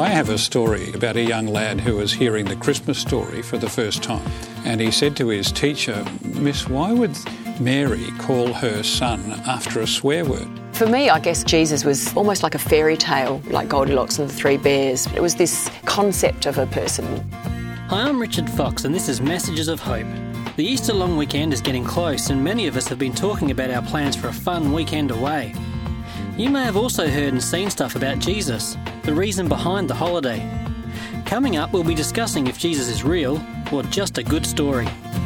I have a story about a young lad who was hearing the Christmas story for the first time. And he said to his teacher, "Miss, why would Mary call her son after a swear word?" For me, I guess Jesus was almost like a fairy tale, like Goldilocks and the Three Bears. It was this concept of a person. Hi, I'm Richard Fox and this is Messages of Hope. The Easter long weekend is getting close and many of us have been talking about our plans for a fun weekend away. You may have also heard and seen stuff about Jesus, the reason behind the holiday. Coming up, we'll be discussing if Jesus is real or just a good story.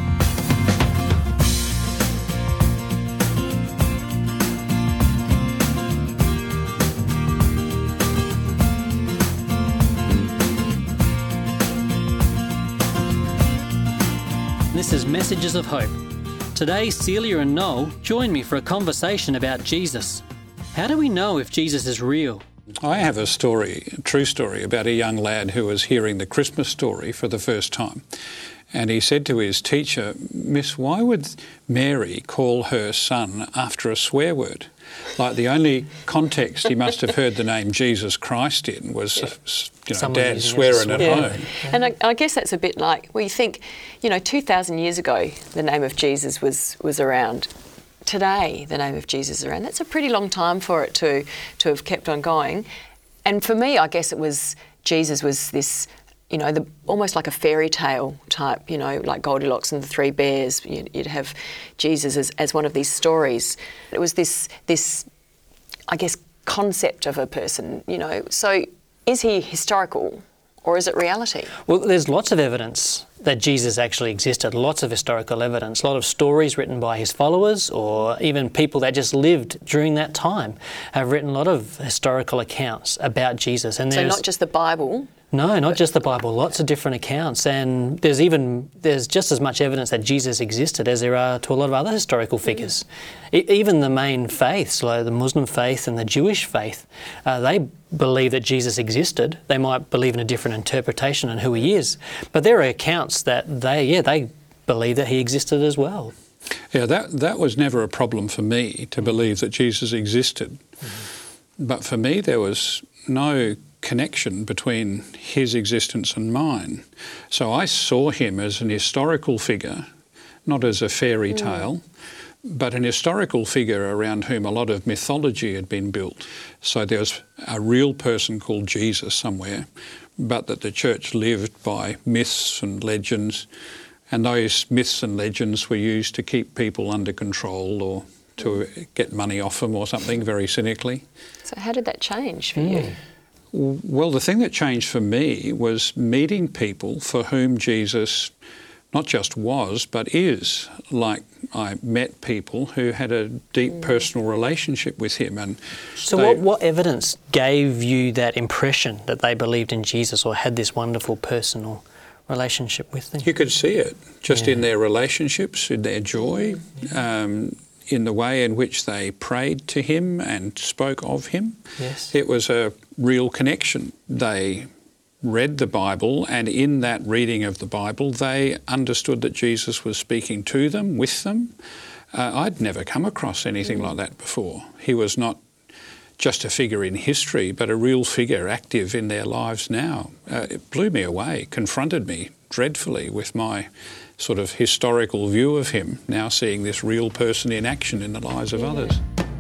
This is Messages of Hope. Today, Celia and Noel join me for a conversation about Jesus. How do we know if Jesus is real? I have a story, a true story, about a young lad who was hearing the Christmas story for the first time. And he said to his teacher, "Miss, why would Mary call her son after a swear word?" Like the only context he must have heard the name Jesus Christ in was, Dad swearing at home. And I guess that's a bit like, well, you think, 2,000 years ago, the name of Jesus was around. Today, the name of Jesus is around. That's a pretty long time for it to have kept on going. And for me, I guess it was, Jesus was this, almost like a fairy tale type, like Goldilocks and the Three Bears. You'd have Jesus as one of these stories. It was this, I guess, concept of a person, So is he historical or is it reality? Well, there's lots of evidence that Jesus actually existed, lots of historical evidence, a lot of stories written by his followers or even people that just lived during that time have written a lot of historical accounts about Jesus. And so not just the Bible? No, not just the Bible, lots of different accounts. And there's just as much evidence that Jesus existed as there are to a lot of other historical figures. Even the main faiths, like the Muslim faith and the Jewish faith, they believe that Jesus existed. They might believe in a different interpretation on who he is. But there are accounts that they believe that he existed as well. Yeah, that was never a problem for me to believe that Jesus existed. Mm-hmm. But for me, there was no connection between his existence and mine. So I saw him as an historical figure, not as a fairy tale, but an historical figure around whom a lot of mythology had been built. So there was a real person called Jesus somewhere, but that the church lived by myths and legends, and those myths and legends were used to keep people under control or to get money off them or something, very cynically. So how did that change for you? Well, the thing that changed for me was meeting people for whom Jesus not just was, but is. Like I met people who had a deep personal relationship with him. And so what evidence gave you that impression that they believed in Jesus or had this wonderful personal relationship with him? You could see it just in their relationships, in their joy, in the way in which they prayed to him and spoke of him. Yes. It was a real connection. They read the Bible, and in that reading of the Bible, they understood that Jesus was speaking to them, with them. I'd never come across anything like that before. He was not just a figure in history, but a real figure active in their lives now. It blew me away, confronted me dreadfully with my sort of historical view of him, now seeing this real person in action in the lives of others.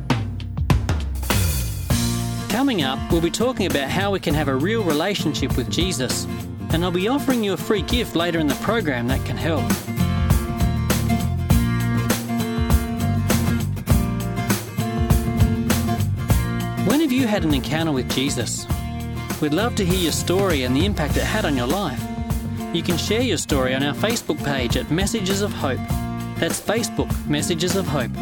Coming up, we'll be talking about how we can have a real relationship with Jesus, and I'll be offering you a free gift later in the program that can help. When have you had an encounter with Jesus? We'd love to hear your story and the impact it had on your life. You can share your story on our Facebook page at Messages of Hope. That's Facebook, Messages of Hope.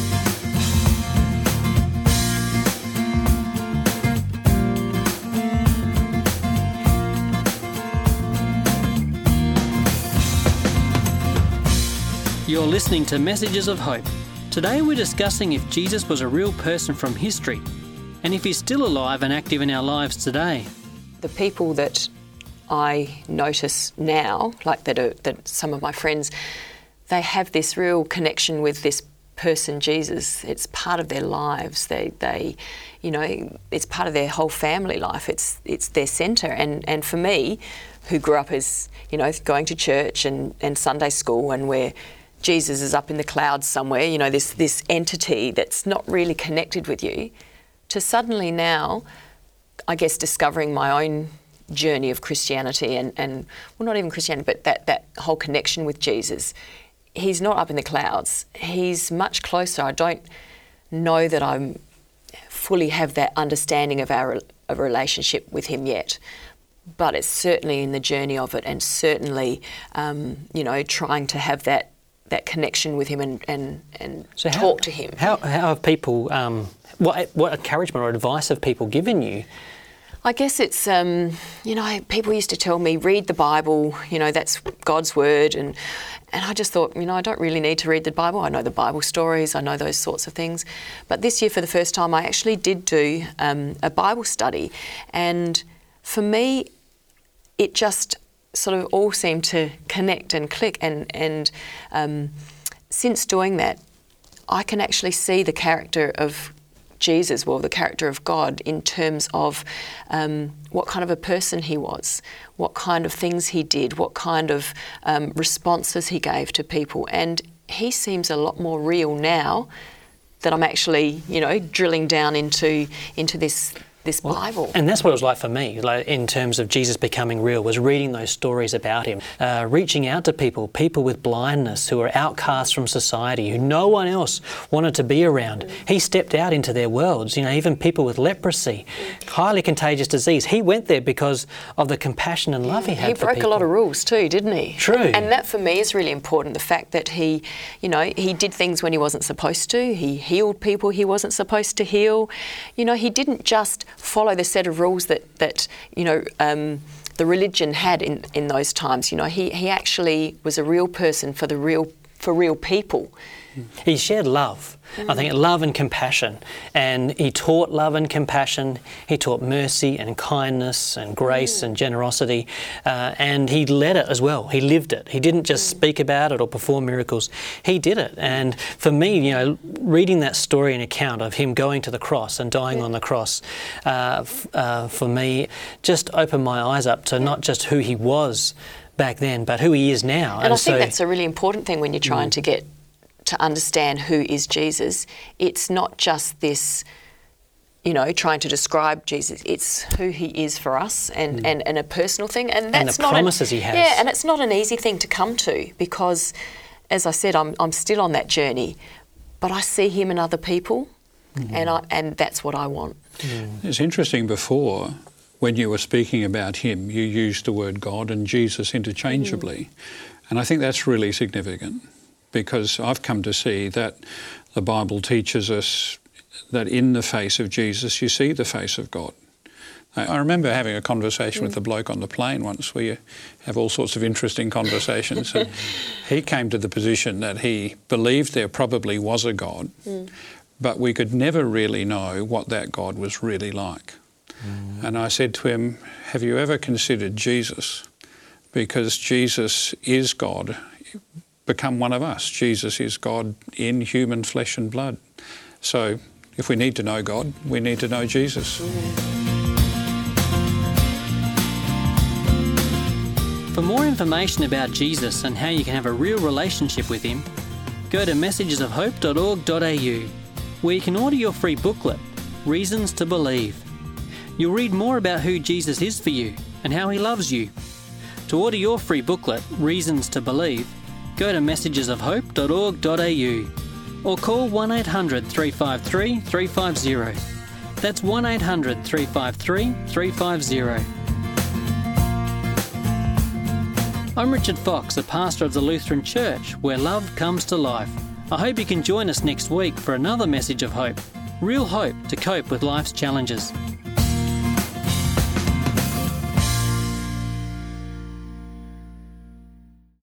You're listening to Messages of Hope. Today we're discussing if Jesus was a real person from history and if he's still alive and active in our lives today. The people that I notice now, like that some of my friends, they have this real connection with this person Jesus, it's part of their lives. They it's part of their whole family life. It's their centre. And for me, who grew up as, going to church and Sunday school, and where Jesus is up in the clouds somewhere, this entity that's not really connected with you, to suddenly now, I guess, discovering my own journey of Christianity and well, not even Christianity, but that whole connection with Jesus. He's not up in the clouds. He's much closer. I don't know that I fully have that understanding of a relationship with him yet, but it's certainly in the journey of it, and certainly, trying to have that connection with him and so talk to him. How have people, what encouragement or advice have people given you? I guess it's, people used to tell me, read the Bible, that's God's word. And I just thought, I don't really need to read the Bible. I know the Bible stories, I know those sorts of things. But this year, for the first time, I actually did do a Bible study. And for me, it just sort of all seemed to connect and click. And since doing that, I can actually see the character of Jesus, the character of God, in terms of what kind of a person he was, what kind of things he did, what kind of responses he gave to people. And he seems a lot more real now that I'm actually, drilling down into this Bible. And that's what it was like for me, in terms of Jesus becoming real, was reading those stories about him, reaching out to people with blindness who are outcasts from society, who no one else wanted to be around. He stepped out into their worlds, even people with leprosy, highly contagious disease. He went there because of the compassion and love he had for people. He broke a lot of rules too, didn't he? True. And that for me is really important, the fact that he did things when he wasn't supposed to. He healed people he wasn't supposed to heal. He didn't just follow the set of rules that the religion had in those times. He actually was a real person for real people. He shared love. I think love and compassion, and he taught love and compassion. He taught mercy and kindness and grace and generosity, and he led it as well. He lived it. He didn't just speak about it or perform miracles. He did it. And for me, reading that story and account of him going to the cross and dying on the cross, for me, just opened my eyes up to not just who he was back then, but who he is now. And I think that's a really important thing when you're trying to understand who is Jesus. It's not just this, trying to describe Jesus. It's who he is for us and a personal thing. And that's the promises he has. Yeah, and it's not an easy thing to come to because, as I said, I'm still on that journey. But I see him in other people, and that's what I want. It's interesting, before, when you were speaking about him, you used the word God and Jesus interchangeably. And I think that's really significant, because I've come to see that the Bible teaches us that in the face of Jesus you see the face of God. I remember having a conversation with a bloke on the plane once. We have all sorts of interesting conversations. And he came to the position that he believed there probably was a God, but we could never really know what that God was really like. And I said to him, have you ever considered Jesus? Because Jesus is God, become one of us. Jesus is God in human flesh and blood. So if we need to know God, we need to know Jesus. For more information about Jesus and how you can have a real relationship with him, go to messagesofhope.org.au, where you can order your free booklet, Reasons to Believe. You'll read more about who Jesus is for you and how he loves you. To order your free booklet, Reasons to Believe, go to messagesofhope.org.au or call 1800 353 350. That's 1800 353 350. I'm Richard Fox, a pastor of the Lutheran Church, where love comes to life. I hope you can join us next week for another message of hope. Real hope to cope with life's challenges.